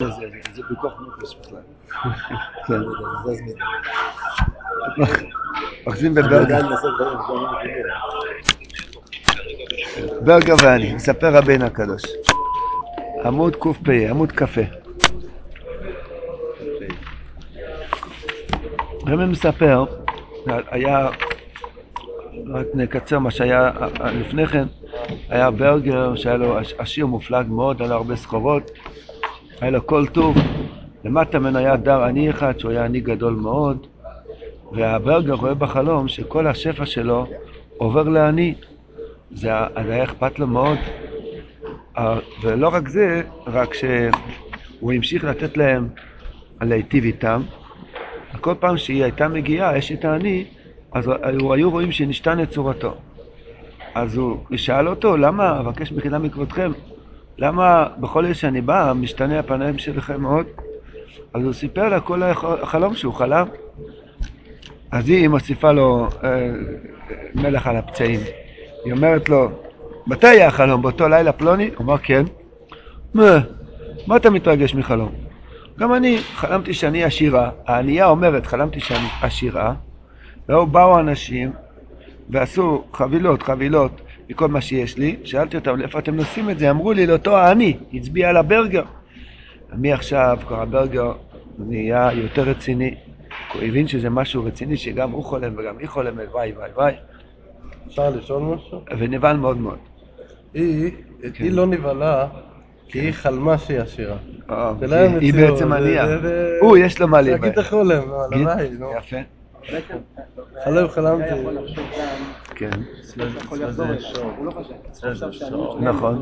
זה בכוח נפש בכלל. כן, זה זמין. אוחזים בברגר. ברגר ואני, מספר רבינו הקדוש. עמוד ק"פ, עמוד קפה. רבי מספר, היה, רק נקצר מה שהיה לפני כן, היה ברגר שהיה לו עשיר מופלג מאוד, היה לו הרבה סחורות, היה לו כל טוב, למטה ממנו היה דר עני אחד שהוא היה עני גדול מאוד, והברגר רואה בחלום שכל השפע שלו עובר לעני, זה היה אכפת לו מאוד, ולא רק זה, רק שהוא המשיך לתת להם להיטיב איתם, כל פעם שהיא הייתה מגיעה, אשת העני, אז היו רואים שנשתנה את צורתו. אז הוא שאל אותו, למה, אבקש מחילה מכבודכם, למה בכל עת שאני בא, משתנה הפניים שלכם מאוד? אז הוא סיפר לה כל החלום שהוא חלם. אז היא מוסיפה לו מלח על הפצעים. היא אומרת לו, מתי היה החלום? באותו לילה פלוני? הוא אומר, כן. מה אתה מתרגש מחלום? גם אני חלמתי שאני עשירה, הענייה אומרת חלמתי שאני עשירה, ובאו אנשים ועשו חבילות מכל מה שיש לי, שאלתי אותם איפה אתם נוסעים את זה, אמרו לי לאותו העני, הצביע על הברגר. מעכשיו כבר הברגר נהיה יותר רציני, הוא הבין שזה משהו רציני שגם הוא חולם וגם היא חולמת, וואי. אפשר לשאול משהו? ונבהל מאוד מאוד. היא לא נבהלה כי היא חלמה שהיא עשירה. היא בעצם ענייה. הוא יש לו מה להיבהל. להגיד את החולם, הלוואי. יפה. חלמתי. כן. זה שור. נכון.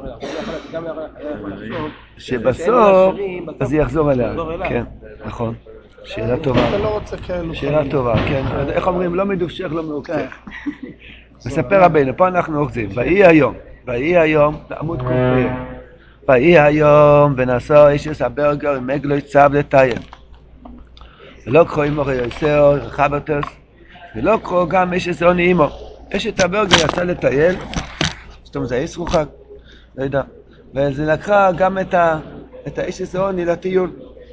שבסוף אז היא יחזור אליה. כן, נכון. שאלה טובה. אתה לא רוצה כאלו. שאלה טובה, כן. איך אומרים? לא מדובשך, לא מעוקצך. מספר רבינו, פה אנחנו אוחזים. ויהי היום, עמוד ק"פ. ויהי היום ונשא איש הברגר עם עגלו צב לטייל. ולא קחו עמו יוסר חברתוס, ולא קחו גם איש עוני עמו. אשת הברגר יצא לטייל, זאת אומרת זה איש רוחק, לא יודע, וזה לקחה גם את האיש עוני לטיול,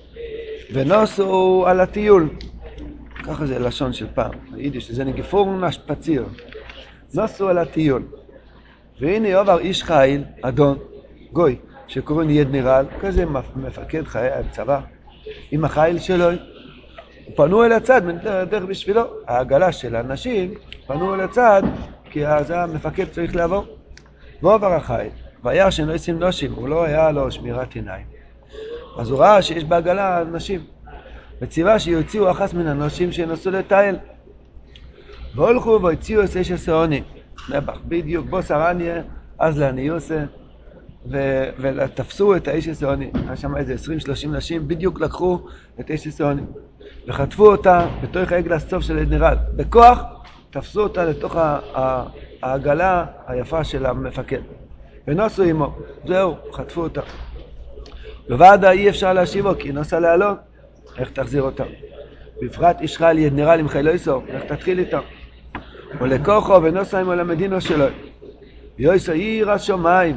ונוסו על הטיול, ככה זה לשון של פעם, היידיש, זה נגיפורן השפציר, נוסו על הטיול, והנה עובר איש חיל, אדון, גוי, שקוראים יד נירל, כזה מפקד חיי הצבא, עם החיל שלו, פנו אל הצד, דרך בשבילו, העגלה של האנשים פנו אל הצד, כי אז המפקד צריך לעבור. ועובר החיל, והיה שלא ישים נושים, הוא לא היה לו שמירת עיניים. אז הוא ראה שיש בעגלה נשים, וציווה שיוציאו אחת מן הנושים שינסו לטייל. והולכו והוציאו את איש עוני, נבח, בדיוק, בו שרניה, אז לעניוסה, ותפסו את האיש עוני, היה שם איזה 20-30 נשים, בדיוק לקחו את איש עוני. וחטפו אותה בתוך העגל הסוף של נרל. בכוח תפסו אותה לתוך העגלה היפה של המפקד. ונוסו עמו. זהו, חטפו אותה. בוועדה אי אפשר להשיבו כי היא נוסה לעלות. איך תחזיר אותה? בפרט איש חייל יד נרל עם חילו איסור. איך תתחיל איתה? ולכוחו ונוסה עמו למדינו שלו. ויועסו עיר השומיים.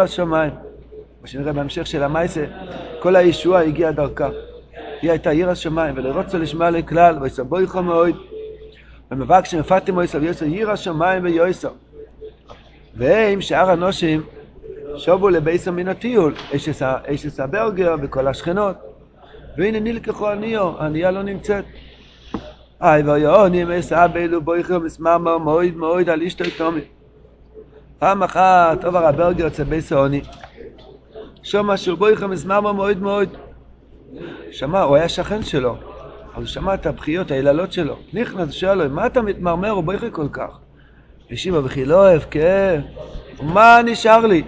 מה שנראה בהמשך של המייסה, כל הישוע הגיע דרכה. היא הייתה עיר השמיים, ולרוצה לשמוע לכלל, ויסבו איכו מאוד, ומבקש שמפתים ויסב יוסו עיר השמיים ויוסו. והם שאר הנושים שובו לבייסו מן הטיול, אשס הברגר וכל השכנות, והנה נלקחו ענייה לא נמצאת. ויונים אסבלו בויכו מסמרמר מאוד על אשתו תומי. פעם אחת עובר הברגר אצל בייסו עוני, שומע שהוא בויכו מסמרמר מאוד. שמע, הוא היה שכן שלו, אז הוא שמע את הבחיות, היללות שלו. נכנס, שאל לו, מה אתה מתמרמר או בויכי כל כך? השיבה בכי, לא אוהב, כן. מה נשאר לי?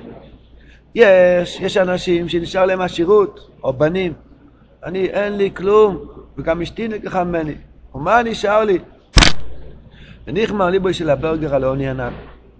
יש אנשים שנשאר להם עשירות, או בנים. אין לי כלום, וגם אשתי נלקחה ממני. ומה נשאר לי? ונכמר ליבו של הברגר על העוני ענן.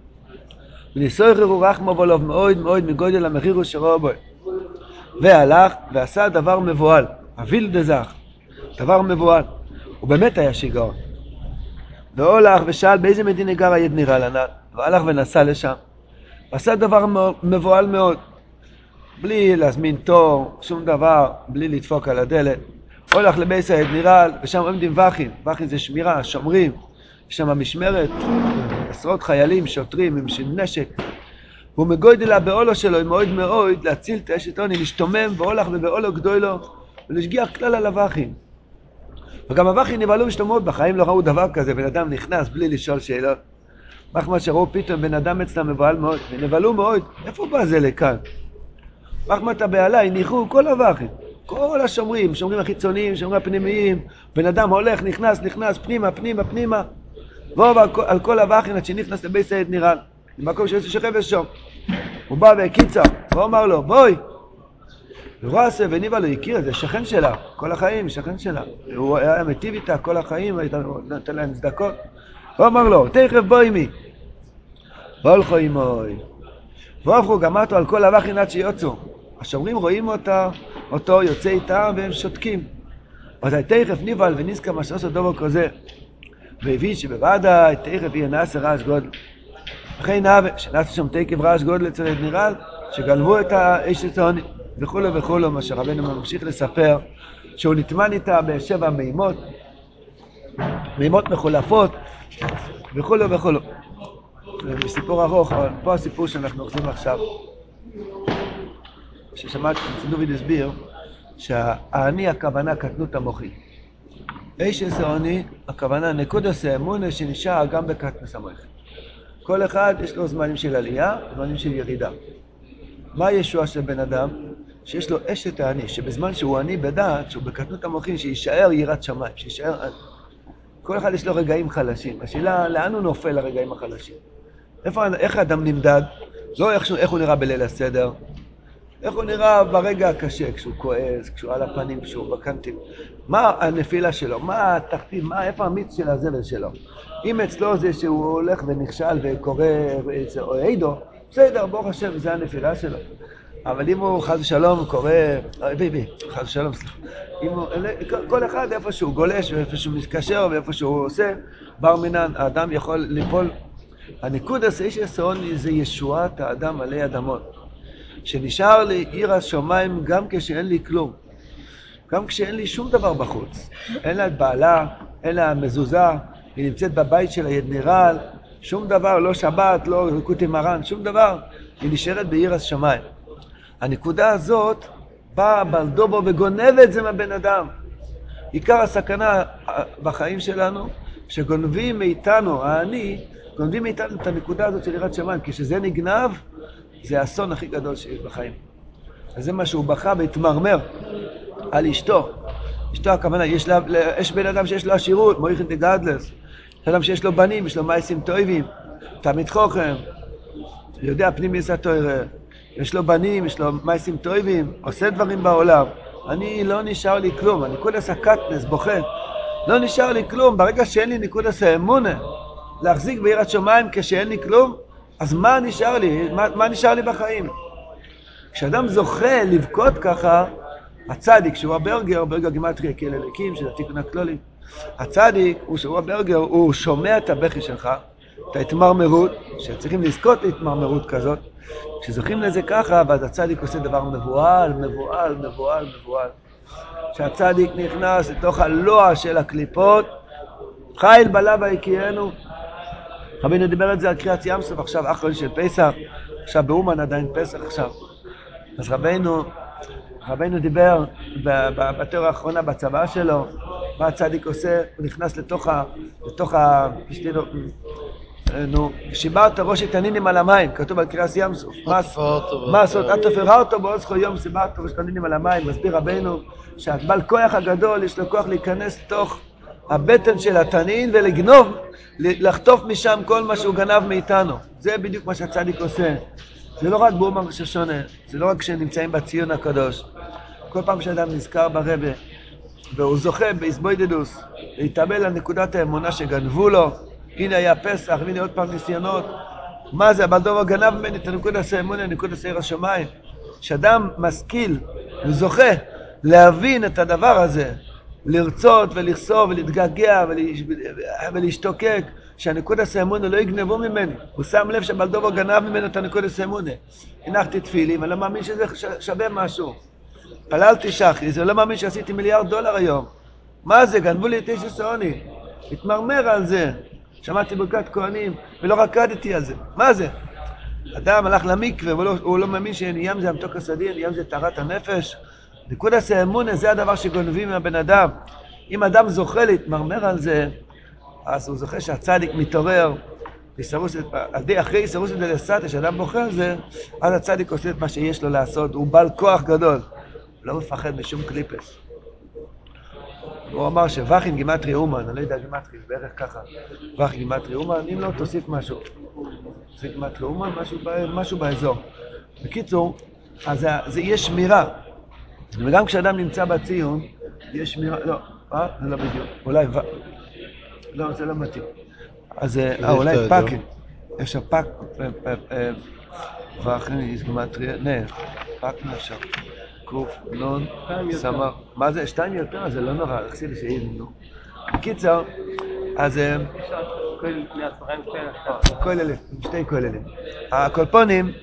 וניסויכו רחמו בולוב מאוד מגודל המחירו שרואה בו. והלך ועשה דבר מבועל, אביל דזך, דבר מבועל. הוא באמת היה שיגעון. והולך ושאל באיזה מדינה גר היד נראה לנ"ל, והלך ונסע לשם. ועשה דבר מבועל מאוד. בלי להזמין תור, שום דבר, בלי לדפוק על הדלת. הולך לבייס האדמירל, ושם עומדים וחים. וחים זה שמירה, שומרים. יש שם משמרת, עשרות חיילים, שוטרים עם נשק. הוא מגודל הבאולו שלו, מאוד מאוד, להציל את האשת עוני, להשתומם והולך ובאולו גדולו, ולשגיח כלל על הווחים. וגם הווחים נבהלו ושתומות, בחיים לא ראו דבר כזה, בן אדם נכנס בלי לשאול שאלות. מחמד שראו פתאום בן אדם אצלם מבוהל מאוד, ונבהלו מאוד, איפה בא זה לכאן? מחמד הבעלה, הניחו כל הווחים, כל השומרים, שומרים החיצוניים, שומרים הפנימיים, בן אדם הולך, נכנס, פנימה, ועוב על כל הווחים עד שנכנס לבית סייד נירל, במקום שיש שכב ושום. הוא בא והקיצר, ואומר לו, בואי. ורוע עשה וניבה לו, הכיר, זה שכן שלה, כל החיים, שכן שלה. הוא היה מטיב איתה כל החיים, נתן להם צדקות. ואומר לו, תכף בואי מי. והולכו עמוי. והופכו גמתו על כל הווחים עד שיוצאו. השומרים רואים אותו יוצא איתם והם שותקים. אז תכף ניבל ונזכר מה שעושה דובר כזה. והבין שבוודאי תכף יהיה נעשה רעש גודל. אחרי נעשה שנעשה שם תקף רעש גודל אצל אדמירל, שגנבו את האש הצעוני וכולו, מה שרבנו ממשיך לספר, שהוא נטמן איתה בשבע מימות מחולפות וכולו. בסיפור ארוך, אבל פה הסיפור שאנחנו אוכלים עכשיו, ששמעתי דוד הסביר שהאני הכוונה קטנות המוחי. איש עשרוני הכוונה נקודס האמונה שנשאר גם בקטנוס המוח. כל אחד יש לו זמנים של עלייה, זמנים של ירידה. מה ישוע של בן אדם? שיש לו אשת העני, שבזמן שהוא עני בדעת, שהוא בקטנות המוחין, שישאר יראת שמיים, שישאר עני. כל אחד יש לו רגעים חלשים. השאלה, לאן הוא נופל לרגעים החלשים? איך האדם נמדד? לא איך הוא נראה בליל הסדר, איך הוא נראה ברגע הקשה, כשהוא כועס, כשהוא על הפנים, כשהוא בקנטים. מה הנפילה שלו? מה התחתית? איפה המיץ של הזבל שלו? אם אצלו זה שהוא הולך ונכשל וקורא או עידו, בסדר, ברוך השם, זה הנפילה שלו. אבל אם הוא חס ושלום קורא, חס ושלום, סליחה. כל אחד איפה שהוא גולש ואיפה שהוא מתקשר ואיפה שהוא עושה, בר מינן, האדם יכול ליפול. הניקוד הזה שעשרוני זה ישועת האדם עלי אדמות. שנשאר לי עיר השמיים גם כשאין לי כלום. גם כשאין לי שום דבר בחוץ. אין לה את בעלה, אין לה מזוזה, היא נמצאת בבית של האדמירל, שום דבר, לא שבת, לא ריקוטי מרן, שום דבר. היא נשארת בעיר השמיים. הנקודה הזאת באה בלדובו וגונב את זה מהבן אדם. עיקר הסכנה בחיים שלנו, שגונבים מאיתנו, העני, גונבים מאיתנו את הנקודה הזאת של יראת שמיים, כשזה נגנב, זה האסון הכי גדול שיש בחיים. אז זה מה שהוא בכה והתמרמר על אשתו. אשתו הכוונה, יש בן אדם שיש לו עשירות, מויכן דגדלס. יש אדם שיש לו בנים, יש לו מייסים טויבים, תמיד חוכם, יודע פנים יסע תוירה. יש לו בנים, יש לו מייסים טויבים, עושה דברים בעולם. אני לא נשאר לי כלום, הניקודס הקטנס, בוכה. לא נשאר לי כלום, ברגע שאין לי ניקודס האמונה, להחזיק ביראת שמיים כשאין לי כלום, אז מה נשאר לי? מה נשאר לי בחיים? כשאדם זוכה לבכות ככה, הצדיק, שהוא הברגר, ברגר גימטריה כאל אליקים, שזה תיקון הכלולי. הצדיק, שהוא הברגר, הוא שומע את הבכי שלך, את ההתמרמרות, שצריכים לזכות להתמרמרות כזאת. כשזוכים לזה ככה, ואז הצדיק עושה דבר מבועל. כשהצדיק נכנס לתוך הלוע של הקליפות, חיל בלע ויקיינו. רבינו דיבר את זה על קריאת ים סוף, עכשיו אחרון של פסח, עכשיו באומן עדיין פסח עכשיו. אז רבינו דיבר בתיאוריה האחרונה בצבא שלו, מה הצדיק עושה, הוא נכנס לתוך שיברת ראש התנינים על המים, כתוב על קריאת ים סוף. מה עשות? את תפרה אותו בעוד זכו יום, שיברת ראש התנינים על המים. מסביר רבינו שהבעל כוח הגדול יש לו כוח להיכנס לתוך הבטן של התנין ולגנוב, לחטוף משם כל מה שהוא גנב מאיתנו. זה בדיוק מה שהצדיק עושה. זה לא רק באומן ראש השונה, זה לא רק כשנמצאים בציון הקדוש. כל פעם שאדם נזכר ברבה, והוא זוכה בהסבוידדוס, להתאבל על נקודת האמונה שגנבו לו, הנה היה פסח, והנה עוד פעם ניסיונות. מה זה? הבלדובר גנב ממני את הנקודת האמונה, נקודת עיר השמיים. שאדם משכיל וזוכה להבין את הדבר הזה, לרצות ולחסור ולהתגעגע ולהשתוקק, שהנקודס האמונה לא יגנבו ממני. הוא שם לב שבלדובו גנב ממנו את הנקודס האמונה. הנחתי תפילים, אני לא מאמין שזה שווה משהו. פללתי שחי, זה לא מאמין שעשיתי $1 מיליארד היום. מה זה? גנבו לי את איש הסעוני. התמרמר על זה. שמעתי ברכת כהנים, ולא רקדתי על זה. מה זה? אדם הלך למקווה, הוא לא מאמין שים זה המתוק הסדין, ים זה טהרת הנפש. נקודס האמונה זה הדבר שגונבים מהבן אדם. אם אדם זוכה להתמרמר על זה, אז הוא זוכה שהצדיק מתעורר, אחרי איסרוס דלסתא, שאדם בוכה על זה, אז הצדיק עושה את מה שיש לו לעשות, הוא בעל כוח גדול, לא מפחד משום קליפס. הוא אמר שווחין גימטרי אומן, אני לא יודע גימטרי, בערך ככה, וחין גימטרי אומן, אם לא תוסיף משהו, תוסיף גימטרי אומן, משהו באזור. בקיצור, אז זה יהיה שמירה, וגם כשאדם נמצא בציון, יש שמירה, לא, זה לא בדיוק, אולי לא, זה לא מתאים. אז אולי פאקים. יש הפאק, ואחרי גימטריה, פאק נשאר. קוף, נון, סמר. מה זה? 2 יותר? זה לא נורא, לחסי לי שהיינו. בקיצור, אז... כוללים, 2 כוללים. הקולפונים,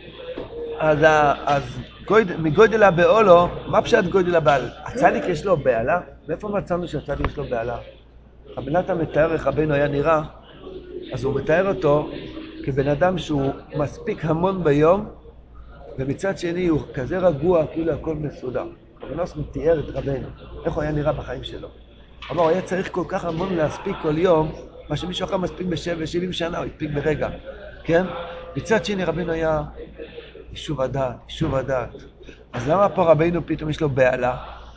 אז מגודל הבאולו, מה פשט גודל הבעל? הצדיק יש לו בעלה? מאיפה מצאנו שהצדיק יש לו בעלה? הבן אדם מתאר איך רבינו היה נראה, אז הוא מתאר אותו כבן אדם שהוא מספיק המון ביום, ומצד שני הוא כזה רגוע, כאילו הכל מסודר. רבנוס מתאר את רבינו, איך הוא היה נראה בחיים שלו. אבל הוא היה צריך כל כך המון להספיק כל יום, מה שמישהו אחר מספיק ב70 שנה, הוא הספיק ברגע, כן? מצד שני רבינו היה יישוב הדעת. אז למה פה רבינו פתאום יש לו בעלה?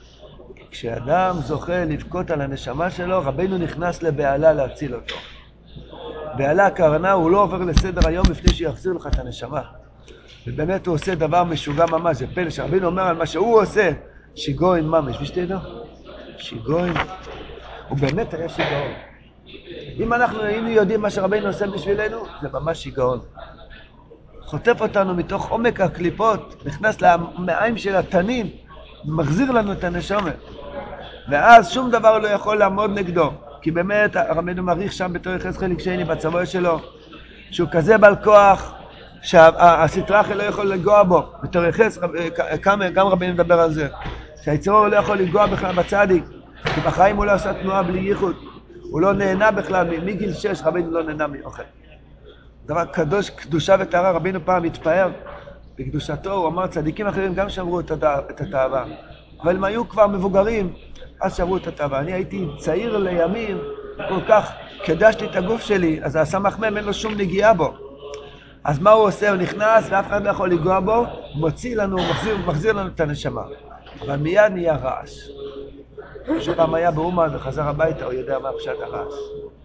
כשאדם זוכה לבכות על הנשמה שלו, רבינו נכנס לבעלה להציל אותו. בעלה הכוונה, הוא לא עובר לסדר היום לפני שיחזיר לך את הנשמה. ובאמת הוא עושה דבר משוגע ממש, זה פלא שרבינו אומר על מה שהוא עושה, שיגוין ממש, ושתדע? שיגוין. הוא באמת היה שיגעון. אם אנחנו היינו יודעים מה שרבינו עושה בשבילנו, זה ממש שיגעון. חוטף אותנו מתוך עומק הקליפות, נכנס למעיים של התנין, מחזיר לנו את הנשמה. ואז שום דבר לא יכול לעמוד נגדו. כי באמת רבינו מעריך שם בתור חזקאל כשאני בצבא שלו, שהוא כזה בעל כוח, שהסטרחה לא יכול לגוע בו. בתור חזקאל, גם רבינו מדבר על זה. שהיצור לא יכול לגוע בכלל בצדיק, כי בחיים הוא לא עשה תנועה בלי ייחוד. הוא לא נהנה בכלל, מגיל 6 רבינו לא נהנה מאוכל. דבר קדוש, קדושה וטהרה, רבינו פעם התפאר בקדושתו, הוא אמר צדיקים אחרים גם שמרו את התאווה. אבל הם היו כבר מבוגרים, אז שמרו את התאווה. אני הייתי צעיר לימים, כל כך קדשתי את הגוף שלי, אז הסמך מם אין לו שום נגיעה בו. אז מה הוא עושה? הוא נכנס ואף אחד לא יכול לגוע בו, הוא מוציא לנו, מחזיר לנו את הנשמה. אבל מיד נהיה רעש. שפעם היה באומן וחזר הביתה, הוא יודע מה פשט הרעש.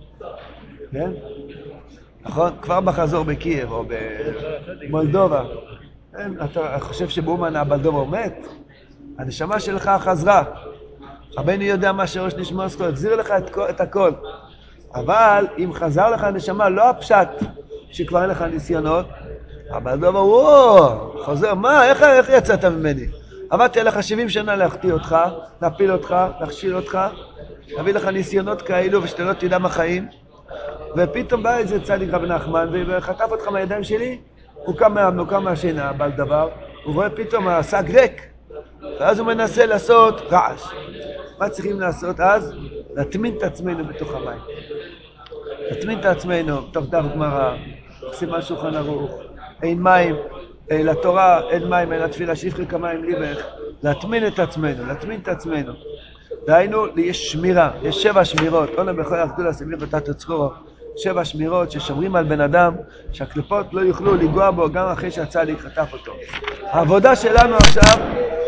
כן? נכון? כבר בחזור בקייב או במולדובה. אתה חושב שבאומן הבלדובה הוא מת? הנשמה שלך חזרה. רבינו יודע מה שראש נשמע סקו, החזיר לך את הכל. אבל אם חזר לך הנשמה, לא הפשט שכבר אין לך ניסיונות, הבלדובה, וואו, חוזר, מה? איך יצאת ממני? עבדתי עליך 70 שנה להחטיא אותך, להפיל אותך, להכשיל אותך, להביא לך ניסיונות כאלו ושאתה לא תדע מה חיים. ופתאום בא איזה צדיק רב נחמן וחטף אותך מהידיים שלי, הוא קם מהשינה, בעל דבר, הוא רואה פתאום השק ריק, ואז הוא מנסה לעשות רעש. מה צריכים לעשות אז? להטמין את עצמנו בתוך המים. להטמין את עצמנו בתוך דף גמרא, עושים על שולחן ערוך, אין מים, לתורה אין מים, אין לתפילה, שפכי כמים ליבך, להטמין את עצמנו. דהיינו, יש שמירה, יש 7 שמירות, עונה בכל הגדולה סביב ותת הצחורו, 7 שמירות ששומרים על בן אדם, שהקליפות לא יוכלו לגוע בו גם אחרי שהצדיק חטף אותו. העבודה שלנו עכשיו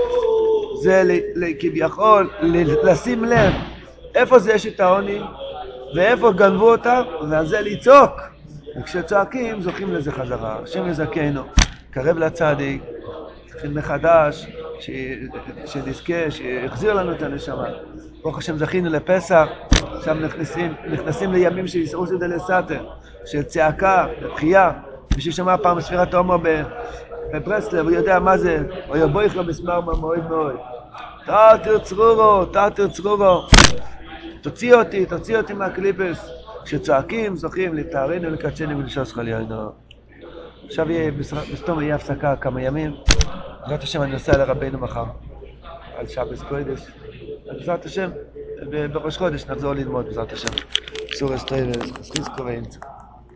זה כביכול לשים לב איפה זה יש את העונים ואיפה גנבו אותם, ועל זה לצעוק. וכשצועקים זוכים לזה חזרה. השם יזכנו, קרב לצדיק, צריכים מחדש, שנזכה, שיחזיר לנו את הנשמה. ברוך השם זכינו לפסח, עכשיו נכנסים לימים של איסורא דלסתא, של צעקה, לבכייה. מי ששמע פעם ספירת העומר בברסלב, הוא יודע מה זה, או יבויך לו מסמר מאוד מאוד. תרתיר צרורו, תוציא אותי מהקליפס. כשצועקים, זוכים לתארנו ולקדשנו ולשוס חליינו. עכשיו בסתום יהיה הפסקה כמה ימים. בעזרת השם אני נוסע לרבנו מחר, על שבס קודש. בעזרת השם, בראש חודש נחזור ללמוד בעזרת השם. סורס טויבס, חזקו ואמצע.